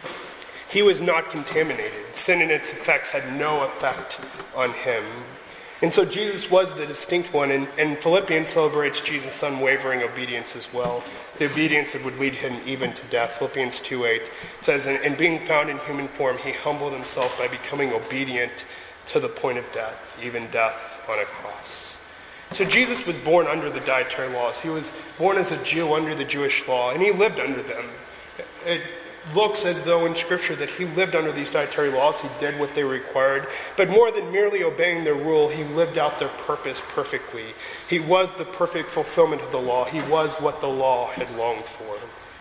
he was not contaminated. Sin and its effects had no effect on him. And so Jesus was the distinct one, and, and Philippians celebrates Jesus' unwavering obedience as well. The obedience that would lead him even to death. Philippians two eight says, and, and being found in human form, he humbled himself by becoming obedient to the point of death, even death on a cross. So Jesus was born under the dietary laws. He was born as a Jew under the Jewish law, and he lived under them. It looks as though in Scripture that he lived under these dietary laws. He did what they required. But more than merely obeying their rule, he lived out their purpose perfectly. He was the perfect fulfillment of the law. He was what the law had longed for.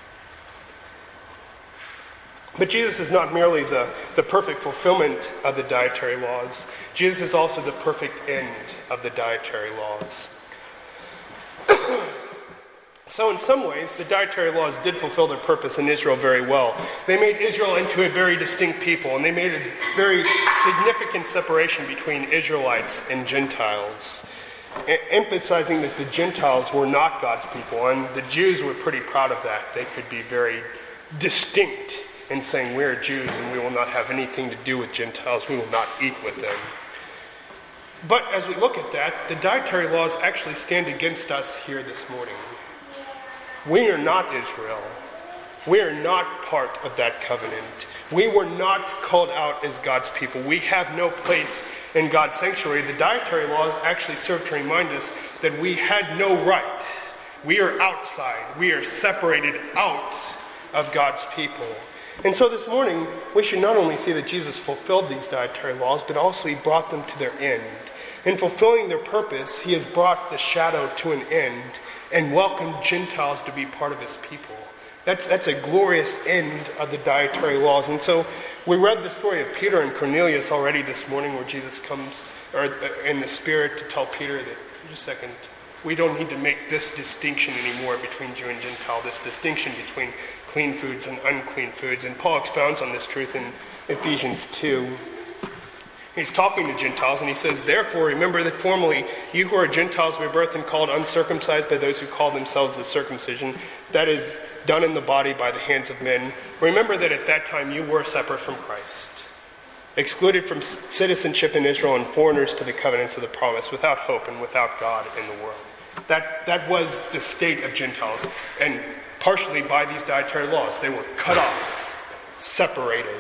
But Jesus is not merely the, the perfect fulfillment of the dietary laws. Jesus is also the perfect end of the dietary laws. So in some ways, the dietary laws did fulfill their purpose in Israel very well. They made Israel into a very distinct people, and they made a very significant separation between Israelites and Gentiles, emphasizing that the Gentiles were not God's people, and the Jews were pretty proud of that. They could be very distinct in saying, we're Jews and we will not have anything to do with Gentiles. We will not eat with them. But as we look at that, the dietary laws actually stand against us here this morning. We are not Israel. We are not part of that covenant. We were not called out as God's people. We have no place in God's sanctuary. The dietary laws actually serve to remind us that we had no right. We are outside. We are separated out of God's people. And so this morning, we should not only see that Jesus fulfilled these dietary laws, but also he brought them to their end. In fulfilling their purpose, he has brought the shadow to an end and welcomed Gentiles to be part of his people. That's, that's a glorious end of the dietary laws. And so we read the story of Peter and Cornelius already this morning, where Jesus comes or in the Spirit to tell Peter that, just a second, we don't need to make this distinction anymore between Jew and Gentile, this distinction between clean foods and unclean foods. And Paul expounds on this truth in Ephesians two. He's talking to Gentiles and he says, therefore, remember that formerly you who are Gentiles by birth and called uncircumcised by those who call themselves the circumcision, that is done in the body by the hands of men. Remember that at that time you were separate from Christ, excluded from citizenship in Israel and foreigners to the covenants of the promise, without hope and without God in the world. That, that was the state of Gentiles. And partially by these dietary laws, they were cut off, separated.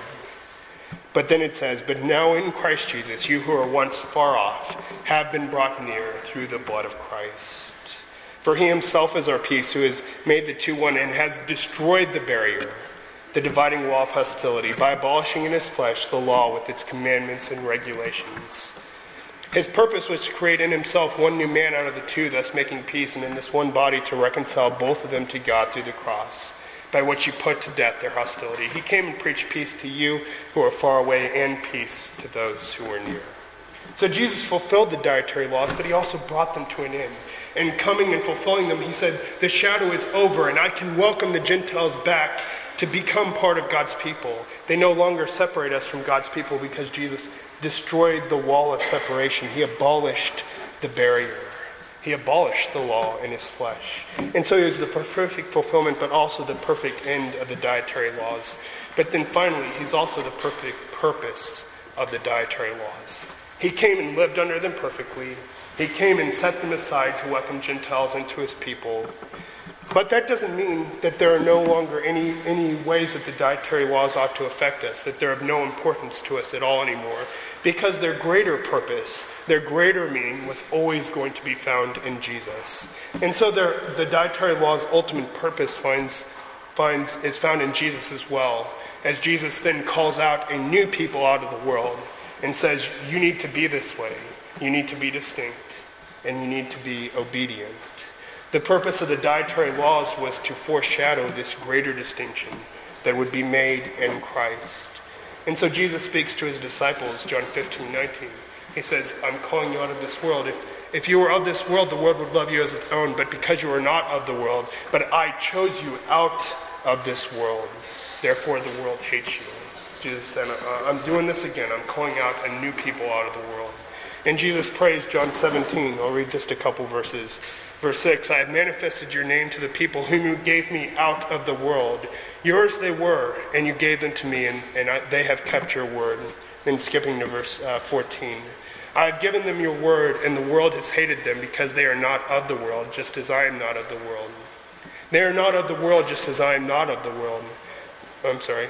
But then it says, but now in Christ Jesus, you who are once far off have been brought near through the blood of Christ. For he himself is our peace, who has made the two one and has destroyed the barrier, the dividing wall of hostility, by abolishing in his flesh the law with its commandments and regulations. His purpose was to create in himself one new man out of the two, thus making peace, and in this one body to reconcile both of them to God through the cross, by which he put to death their hostility. He came and preached peace to you who are far away and peace to those who are near. So Jesus fulfilled the dietary laws, but he also brought them to an end. And coming and fulfilling them, he said, the shadow is over and I can welcome the Gentiles back to become part of God's people. They no longer separate us from God's people because Jesus destroyed the wall of separation. He abolished the barrier. He abolished the law in his flesh. And so he was the perfect fulfillment, but also the perfect end of the dietary laws. But then finally, he's also the perfect purpose of the dietary laws. He came and lived under them perfectly. He came and set them aside to welcome Gentiles into his people. But that doesn't mean that there are no longer any, any ways that the dietary laws ought to affect us, that they're of no importance to us at all anymore, because their greater purpose, their greater meaning was always going to be found in Jesus. And so the dietary law's ultimate purpose finds, finds is found in Jesus as well, as Jesus then calls out a new people out of the world and says, you need to be this way, you need to be distinct, and you need to be obedient. The purpose of the dietary laws was to foreshadow this greater distinction that would be made in Christ. And so Jesus speaks to his disciples, John fifteen nineteen. He says, I'm calling you out of this world. If, if you were of this world, the world would love you as its own, but because you are not of the world, but I chose you out of this world, therefore the world hates you. Jesus said, uh, I'm doing this again. I'm calling out a new people out of the world. And Jesus prays, John seventeen. I'll read just a couple verses. Verse six, I have manifested your name to the people whom you gave me out of the world. Yours they were, and you gave them to me, and, and I, they have kept your word. Then skipping to verse uh, fourteen. I have given them your word, and the world has hated them because they are not of the world, just as I am not of the world. They are not of the world, just as I am not of the world. I'm sorry.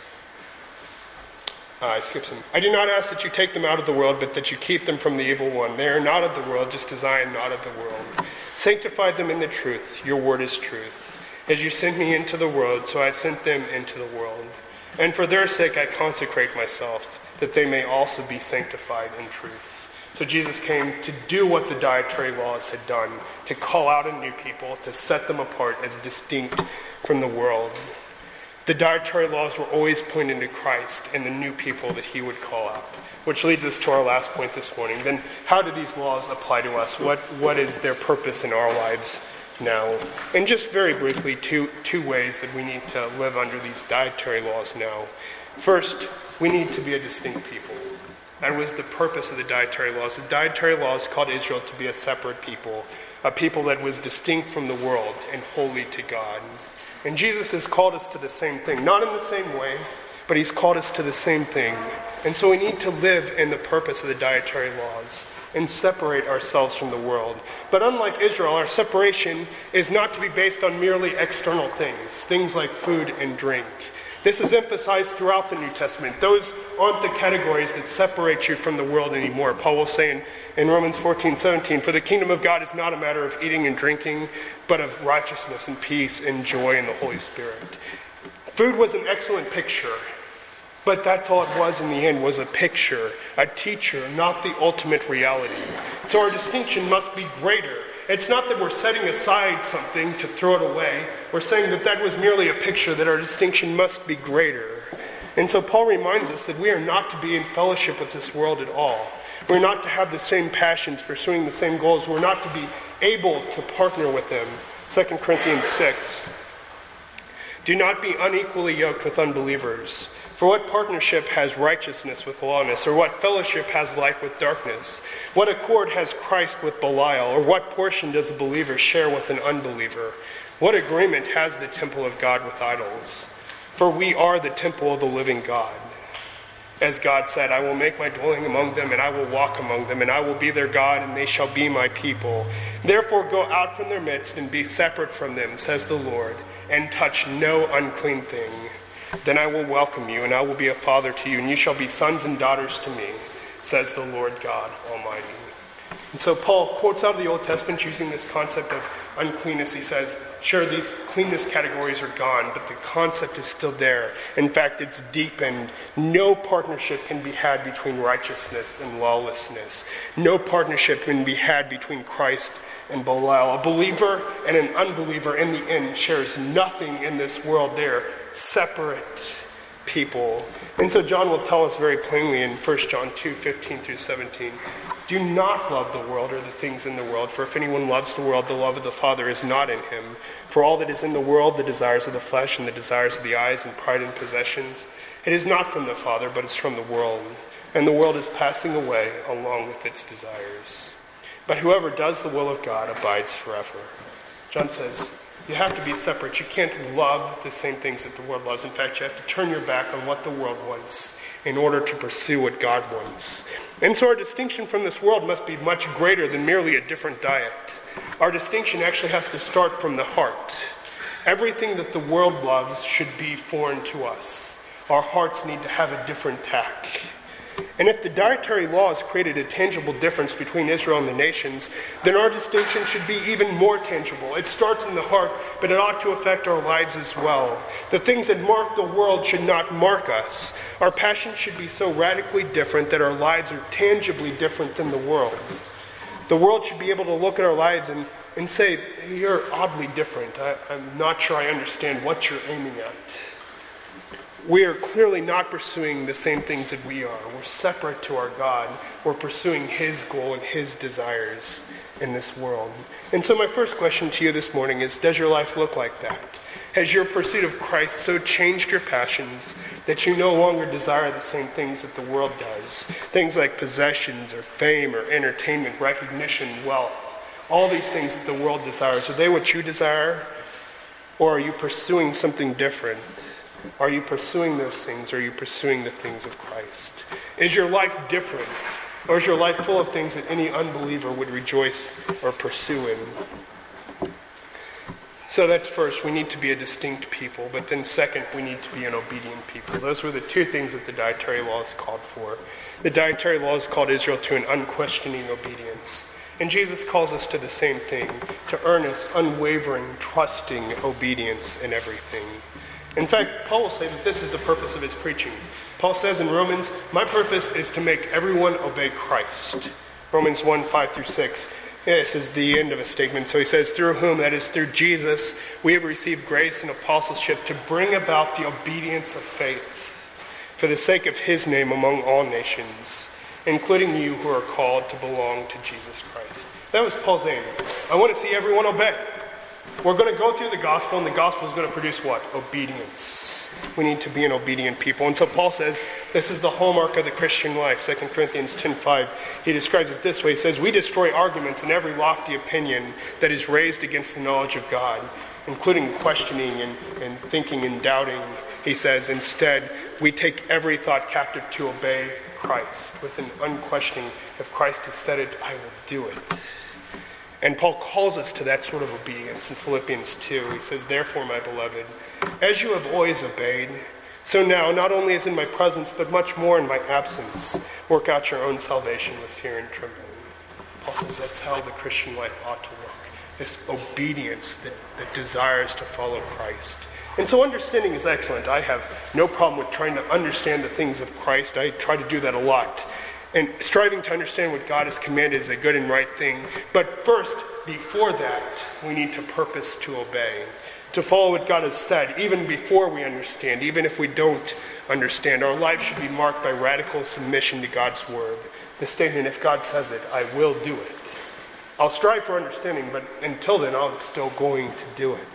Uh, I skipped some. I do not ask that you take them out of the world, but that you keep them from the evil one. They are not of the world, just as I am not of the world. Sanctify them in the truth. Your word is truth. As you sent me into the world, so I sent them into the world. And for their sake I consecrate myself, that they may also be sanctified in truth. So Jesus came to do what the dietary laws had done, to call out a new people, to set them apart as distinct from the world. The dietary laws were always pointing to Christ and the new people that he would call out. Which leads us to our last point this morning. Then how do these laws apply to us? What What is their purpose in our lives now? And just very briefly, two, two ways that we need to live under these dietary laws now. First, we need to be a distinct people. That was the purpose of the dietary laws. The dietary laws called Israel to be a separate people, a people that was distinct from the world and holy to God. And Jesus has called us to the same thing, not in the same way, but he's called us to the same thing. And so we need to live in the purpose of the dietary laws. and separate ourselves from the world. But unlike Israel, our separation is not to be based on merely external things, things like food and drink. This is emphasized throughout the New Testament. Those aren't the categories that separate you from the world anymore. Paul will say in, in Romans fourteen seventeen, "For the kingdom of God is not a matter of eating and drinking, but of righteousness and peace and joy in the Holy Spirit." Food was an excellent picture, but that's all it was in the end, was a picture, a teacher, not the ultimate reality. So our distinction must be greater. It's not that we're setting aside something to throw it away. We're saying that that was merely a picture, that our distinction must be greater. And so Paul reminds us that we are not to be in fellowship with this world at all. We're not to have the same passions, pursuing the same goals. We're not to be able to partner with them. Second Corinthians six. "Do not be unequally yoked with unbelievers. For what partnership has righteousness with lawlessness? Or what fellowship has light with darkness? What accord has Christ with Belial? Or what portion does a believer share with an unbeliever? What agreement has the temple of God with idols? For we are the temple of the living God. As God said, 'I will make my dwelling among them, and I will walk among them, and I will be their God, and they shall be my people. Therefore go out from their midst and be separate from them, says the Lord, and touch no unclean thing. Then I will welcome you, and I will be a father to you, and you shall be sons and daughters to me, says the Lord God Almighty.'" And so Paul quotes out of the Old Testament using this concept of uncleanness. He says, sure, these cleanness categories are gone, but the concept is still there. In fact, it's deepened. No partnership can be had between righteousness and lawlessness. No partnership can be had between Christ and Belial. A believer and an unbeliever in the end shares nothing in this world. They're separate people. And so John will tell us very plainly in First John two, fifteen through seventeen, "Do not love the world or the things in the world, for if anyone loves the world, the love of the Father is not in him. For all that is in the world, the desires of the flesh and the desires of the eyes and pride in possessions, it is not from the Father, but it's from the world. And the world is passing away along with its desires. But whoever does the will of God abides forever." John says, you have to be separate. You can't love the same things that the world loves. In fact, you have to turn your back on what the world wants in order to pursue what God wants. And so our distinction from this world must be much greater than merely a different diet. Our distinction actually has to start from the heart. Everything that the world loves should be foreign to us. Our hearts need to have a different tack. And if the dietary laws created a tangible difference between Israel and the nations, then our distinction should be even more tangible. It starts in the heart, but it ought to affect our lives as well. The things that mark the world should not mark us. Our passions should be so radically different that our lives are tangibly different than the world. The world should be able to look at our lives and, and say, "You're oddly different. I, I'm not sure I understand what you're aiming at." We are clearly not pursuing the same things that we are. We're separate to our God. We're pursuing His goal and His desires in this world. And so my first question to you this morning is, does your life look like that? Has your pursuit of Christ so changed your passions that you no longer desire the same things that the world does? Things like possessions or fame or entertainment, recognition, wealth. All these things that the world desires. Are they what you desire? Or are you pursuing something different? Are you pursuing those things, or are you pursuing the things of Christ? Is your life different, or is your life full of things that any unbeliever would rejoice or pursue in? So that's first, we need to be a distinct people, but then second, we need to be an obedient people. Those were the two things that the dietary laws called for. The dietary laws called Israel to an unquestioning obedience. And Jesus calls us to the same thing, to earnest, unwavering, trusting obedience in everything. In fact, Paul will say that this is the purpose of his preaching. Paul says in Romans, "My purpose is to make everyone obey Christ." Romans one, five through six. This is the end of a statement. So he says, "Through whom," that is through Jesus, "we have received grace and apostleship to bring about the obedience of faith for the sake of His name among all nations, including you who are called to belong to Jesus Christ." That was Paul's aim. I want to see everyone obey. We're going to go through the gospel, and the gospel is going to produce what? Obedience. We need to be an obedient people. And so Paul says this is the hallmark of the Christian life. Second Corinthians ten five, he describes it this way. He says, "We destroy arguments and every lofty opinion that is raised against the knowledge of God," including questioning and, and thinking and doubting. He says, "Instead, we take every thought captive to obey Christ, with an unquestioning, if Christ has said it, I will do it. And Paul calls us to that sort of obedience in Philippians two. He says, therefore, my beloved, as you have always obeyed, so now, not only as in my presence, but much more in my absence, work out your own salvation with fear and trembling. Paul says that's how the Christian life ought to look. This obedience that, that desires to follow Christ. And so understanding is excellent. I have no problem with trying to understand the things of Christ. I try to do that a lot. And striving to understand what God has commanded is a good and right thing. But first, before that, we need to purpose to obey. To follow what God has said, even before we understand, even if we don't understand. Our life should be marked by radical submission to God's word. The statement, if God says it, I will do it. I'll strive for understanding, but until then, I'm still going to do it.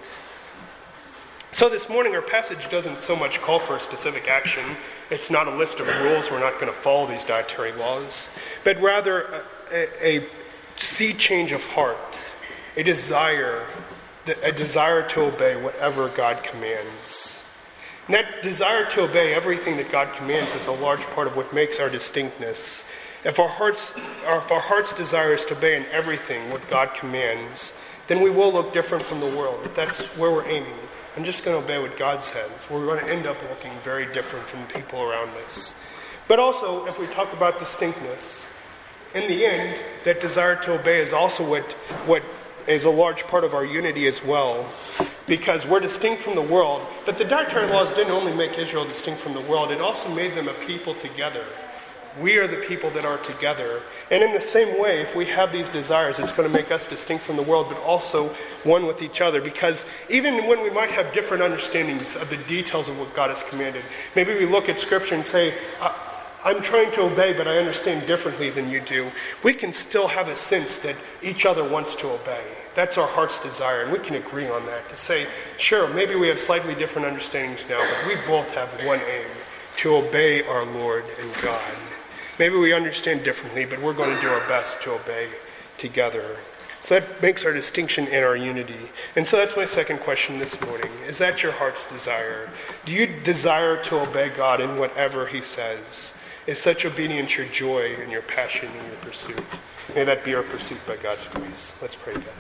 So this morning, our passage doesn't so much call for a specific action. It's not a list of rules. We're not going to follow these dietary laws. But rather, a, a sea change of heart. A desire, a desire to obey whatever God commands. And that desire to obey everything that God commands is a large part of what makes our distinctness. If our hearts, if our heart's desire is to obey in everything what God commands, then we will look different from the world. If that's where we're aiming, I'm just going to obey what God says. We're going to end up looking very different from people around us. But also, if we talk about distinctness, in the end, that desire to obey is also what, what is a large part of our unity as well. Because we're distinct from the world. But the dietary laws didn't only make Israel distinct from the world, it also made them a people together. We are the people that are together. And in the same way, if we have these desires, it's going to make us distinct from the world, but also one with each other. Because even when we might have different understandings of the details of what God has commanded, maybe we look at Scripture and say, I'm trying to obey, but I understand differently than you do. We can still have a sense that each other wants to obey. That's our heart's desire, and we can agree on that. To say, sure, maybe we have slightly different understandings now, but we both have one aim, to obey our Lord and God. Maybe we understand differently, but we're going to do our best to obey together. So that makes our distinction and our unity. And so that's my second question this morning. Is that your heart's desire? Do you desire to obey God in whatever He says? Is such obedience your joy and your passion and your pursuit? May that be our pursuit by God's grace. Let's pray together.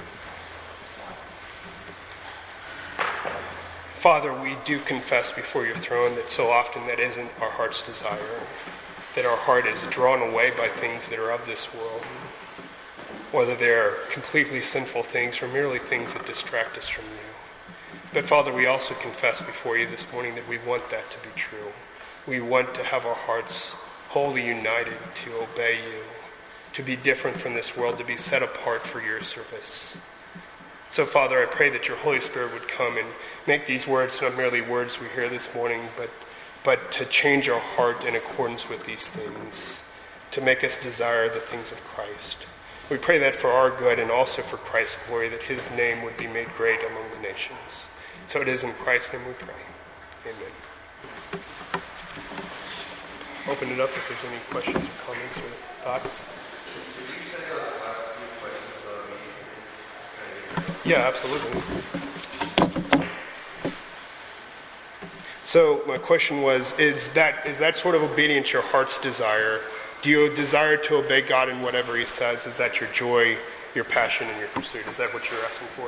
Father, we do confess before your throne that so often that isn't our heart's desire. That our heart is drawn away by things that are of this world, whether they're completely sinful things or merely things that distract us from you. But Father, we also confess before you this morning that we want that to be true. We want to have our hearts wholly united to obey you, to be different from this world, to be set apart for your service. So Father, I pray that your Holy Spirit would come and make these words not merely words we hear this morning, but but to change our heart in accordance with these things, to make us desire the things of Christ. We pray that for our good and also for Christ's glory, that his name would be made great among the nations. So it is in Christ's name we pray. Amen. Open it up if there's any questions or comments or thoughts. Yeah, absolutely. So my question was, is that is that sort of obedience your heart's desire? Do you desire to obey God in whatever he says? Is that your joy, your passion, and your pursuit? Is that what you're asking for?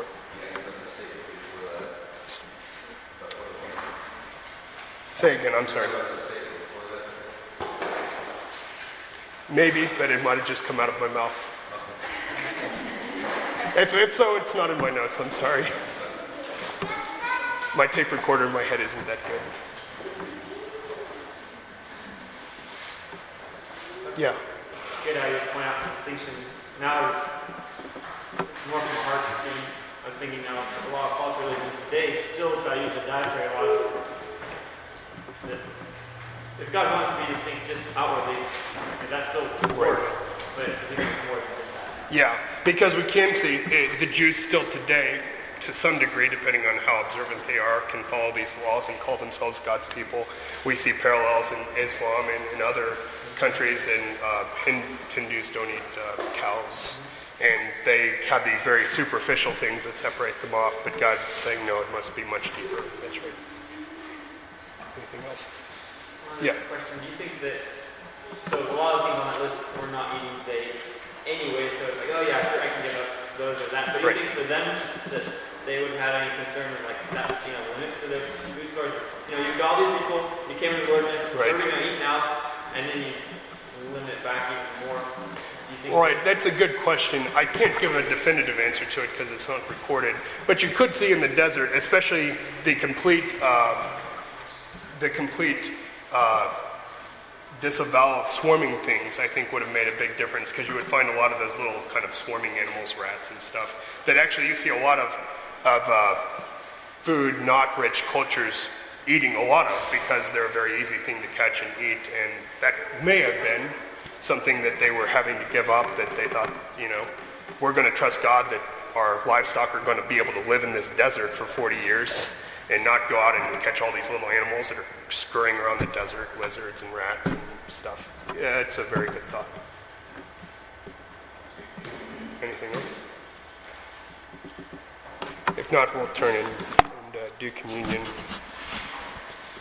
Say again, I'm sorry. Maybe, but it might have just come out of my mouth. If, if so, it's not in my notes, I'm sorry. My tape recorder in my head isn't that good. Yeah. Good how you point out the distinction. Now is more from the heart. And I was thinking now, a lot of false religions today still try to use the dietary laws. That if God wants to be distinct just outwardly, that still works. But I think it's more than just that. Yeah, because we can see it, the Jews still today, to some degree, depending on how observant they are, can follow these laws and call themselves God's people. We see parallels in Islam and in other countries, and uh, Hindus don't eat uh, cows. And they have these very superficial things that separate them off, but God's saying, no, it must be much deeper. That's right. Anything else? One yeah. Question: do you think that So a lot of things on that list we're not eating today anyway, so it's like, oh yeah, sure, I can give up those or that. But you Right. think for them that they wouldn't have any concern of like that being a limit to their food sources? You know, you've got all these people, you came in the wilderness, Right. what are we going to eat now? And then you limit it back even more. Do you think Right, that's a good question. I can't give a definitive answer to it because it's not recorded. But you could see in the desert, especially the complete, uh, the complete uh, disavowal of swarming things, I think would have made a big difference because you would find a lot of those little kind of swarming animals, rats and stuff, that actually you see a lot of, of uh, food not rich cultures eating a lot of because they're a very easy thing to catch and eat, and that may have been something that they were having to give up, that they thought, you know, we're going to trust God that our livestock are going to be able to live in this desert for forty years and not go out and catch all these little animals that are scurrying around the desert, lizards and rats and stuff. Yeah, it's a very good thought. Anything else? If not, we'll turn in and uh, do communion.